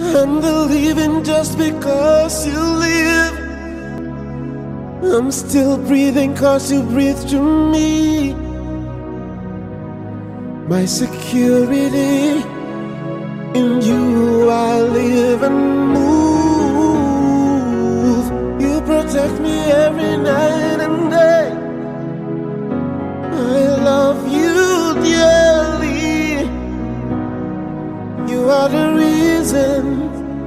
I'm believing just because you live. I'm still breathing cause you breathe through me. My security, in you I live and move. You protect me every night and day. I love you dearly. You are the reason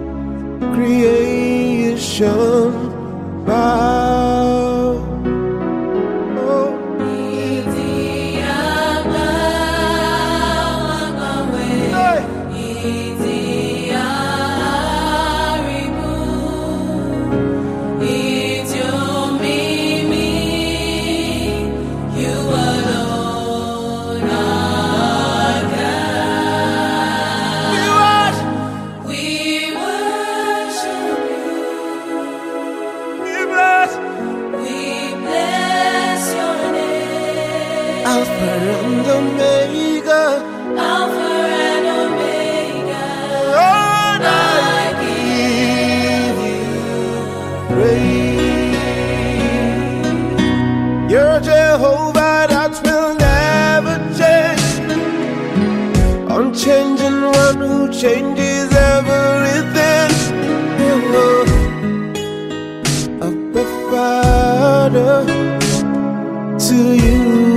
creation bow. Alpha and Omega, Alpha and Omega. Lord, I give you praise. You're Jehovah that will never change, unchanging one who changes everything. Abba Father, to you